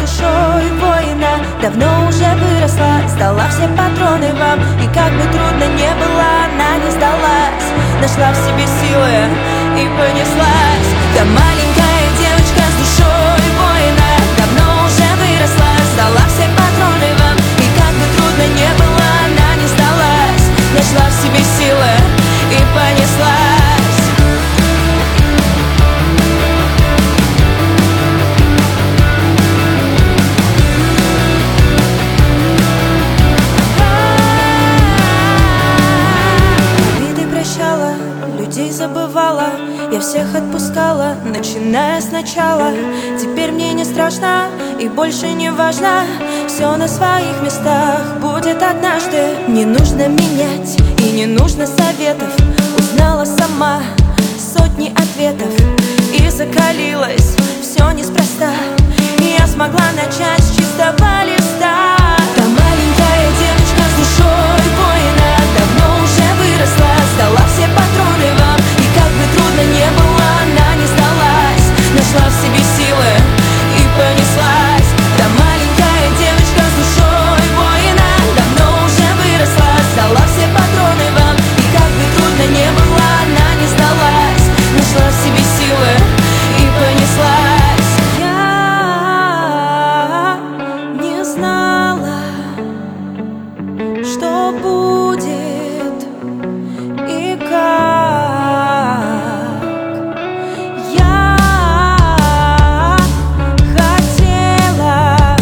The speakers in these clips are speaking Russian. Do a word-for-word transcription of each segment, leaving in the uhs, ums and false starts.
душой воина. Давно уже выросла, сдала все патроны вам. И как бы трудно не было, она не сдалась. Нашла в себе силы и понеслась. Да маленькая девочка с душой воина. Давно уже выросла, сдала все патроны вам. И как бы трудно не было, она не сдалась. Нашла в себе силы и понеслась. Людей забывала, я всех отпускала, начиная сначала. Теперь мне не страшно и больше не важно. Все на своих местах будет однажды. Не нужно менять и не нужно советов. Узнала сама сотни ответов и закалилась. Все неспроста, и я смогла начать с чистого листа. Та маленькая девочка с душой воина. Давно уже выросла, сдала все патроны вам. И как бы трудно не было, она не сдалась. Нашла в себе силы и понеслась. Та маленькая девочка с душой воина. Давно уже выросла, сдала все патроны вам. И как бы трудно не было, она не сдалась. Нашла в себе силы и понеслась. Я не знала, что будет и как. Я хотела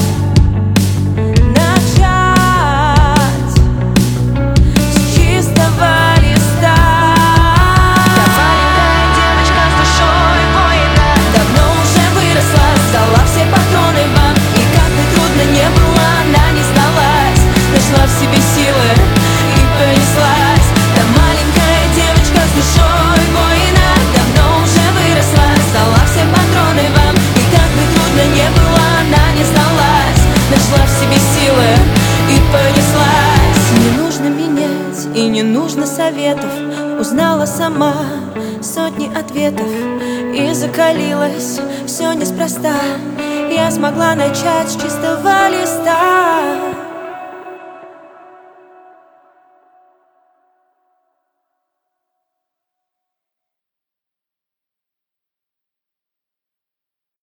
начать с чистого листа. Та маленькая девочка с душой воина. Давно уже выросла, сдала все патроны вам. И как бы трудно не было, она не сдалась. Нашла в себе силы и понеслась. Та маленькая девочка с душой воина. Давно уже выросла, сдала все патроны вам. И как бы трудно не было, она не сдалась. Нашла в себе силы и понеслась. Не нужно менять и не нужно советов. Узнала сама сотни ответов и закалилась. Все неспроста, я смогла начать с чистого листа.